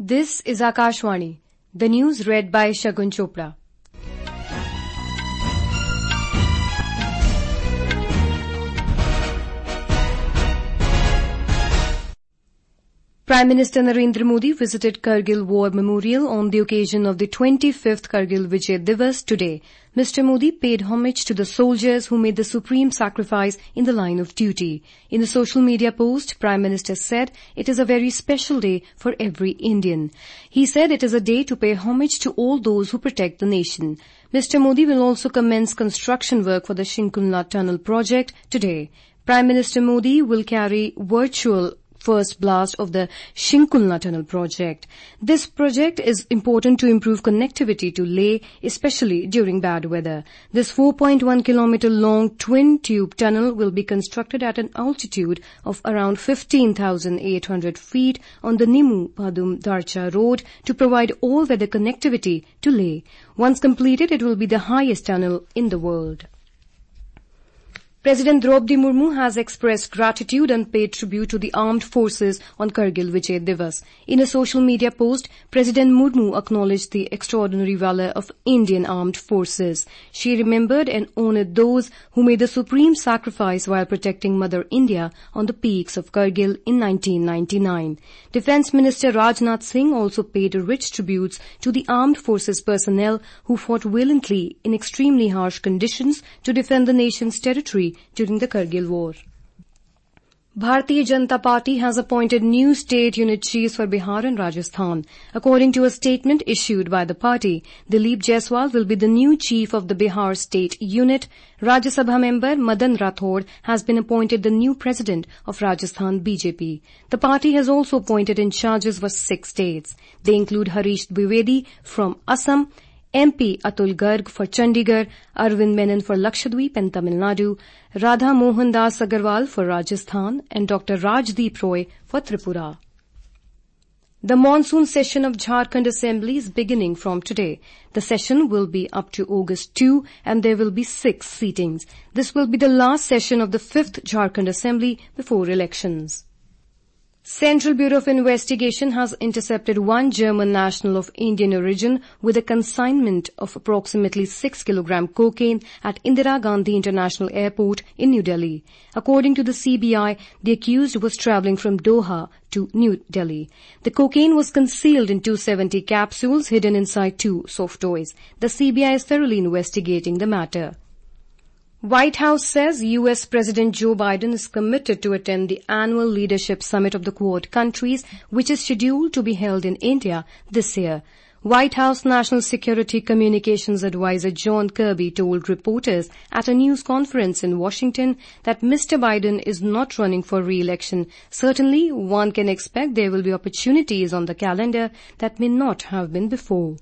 This is Akashvani. The news read by Shagun Chopra. Prime Minister Narendra Modi visited Kargil War Memorial on the occasion of the 25th Kargil Vijay Divas today. Mr. Modi paid homage to the soldiers who made the supreme sacrifice in the line of duty. In a social media post, Prime Minister said it is a very special day for every Indian. He said it is a day to pay homage to all those who protect the nation. Mr. Modi will also commence construction work for the Shinkulna Tunnel project today. Prime Minister Modi will carry virtual first blast of the Shinkulna Tunnel project. This project is important to improve connectivity to Leh, especially during bad weather. This 4.1 kilometer long twin-tube tunnel will be constructed at an altitude of around 15,800 feet on the Nimmu-Padum-Darcha road to provide all-weather connectivity to Leh. Once completed, it will be the highest tunnel in the world. President Draupadi Murmu has expressed gratitude and paid tribute to the armed forces on Kargil Vijay Divas. In a social media post, President Murmu acknowledged the extraordinary valor of Indian armed forces. She remembered and honored those who made the supreme sacrifice while protecting Mother India on the peaks of Kargil in 1999. Defence Minister Rajnath Singh also paid rich tributes to the armed forces personnel who fought valiantly in extremely harsh conditions to defend the nation's territory during the Kargil War. Bharatiya Janata Party has appointed new state unit chiefs for Bihar and Rajasthan. According to a statement issued by the party, Dilip Jaiswal will be the new chief of the Bihar state unit. Rajya Sabha member Madan Rathod has been appointed the new president of Rajasthan BJP. The party has also appointed in charges for 6 states. They include Harish Dwivedi from Assam, MP Atul Garg for Chandigarh, Arvind Menon for Lakshadweep and Tamil Nadu, Radha Mohan Das Agarwal for Rajasthan and Dr. Rajdeep Roy for Tripura. The monsoon session of Jharkhand Assembly is beginning from today. The session will be up to August 2 and there will be 6 sittings. This will be the last session of the 5th Jharkhand Assembly before elections. Central Bureau of Investigation has intercepted one German national of Indian origin with a consignment of approximately 6 kilogram cocaine at Indira Gandhi International Airport in New Delhi. According to the CBI, the accused was travelling from Doha to New Delhi. The cocaine was concealed in 270 capsules hidden inside 2 soft toys. The CBI is thoroughly investigating the matter. White House says U.S. President Joe Biden is committed to attend the annual leadership summit of the Quad countries, which is scheduled to be held in India this year. White House National Security Communications Advisor John Kirby told reporters at a news conference in Washington that Mr. Biden is not running for re-election. Certainly, one can expect there will be opportunities on the calendar that may not have been before.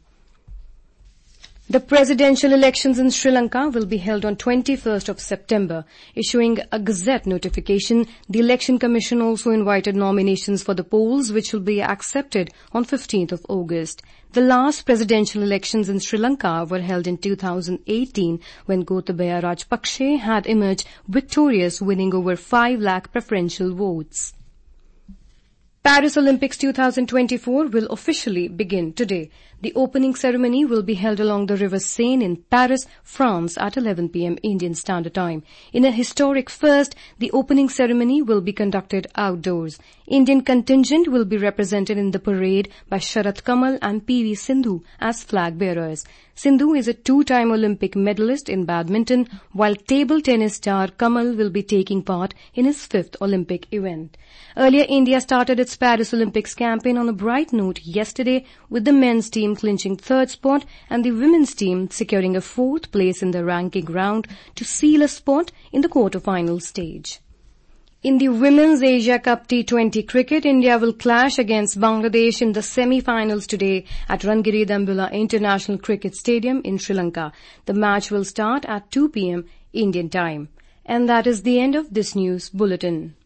The presidential elections in Sri Lanka will be held on 21st of September. Issuing a Gazette notification, the Election Commission also invited nominations for the polls, which will be accepted on 15th of August. The last presidential elections in Sri Lanka were held in 2018 when Gotabaya Rajapakse had emerged victorious, winning over 5 lakh preferential votes. Paris Olympics 2024 will officially begin today. The opening ceremony will be held along the River Seine in Paris, France at 11 p.m. Indian Standard Time. In a historic first, the opening ceremony will be conducted outdoors. Indian contingent will be represented in the parade by Sharat Kamal and PV Sindhu as flag bearers. Sindhu is a 2-time Olympic medalist in badminton, while table tennis star Kamal will be taking part in his 5th Olympic event. Earlier, India started its Paris Olympics campaign on a bright note yesterday, with the men's team clinching 3rd spot and the women's team securing a 4th place in the ranking round to seal a spot in the quarter-final stage. In the Women's Asia Cup T20 cricket, India will clash against Bangladesh in the semi-finals today at Rangiri Dambula International Cricket Stadium in Sri Lanka. The match will start at 2 p.m. Indian time. And that is the end of this news bulletin.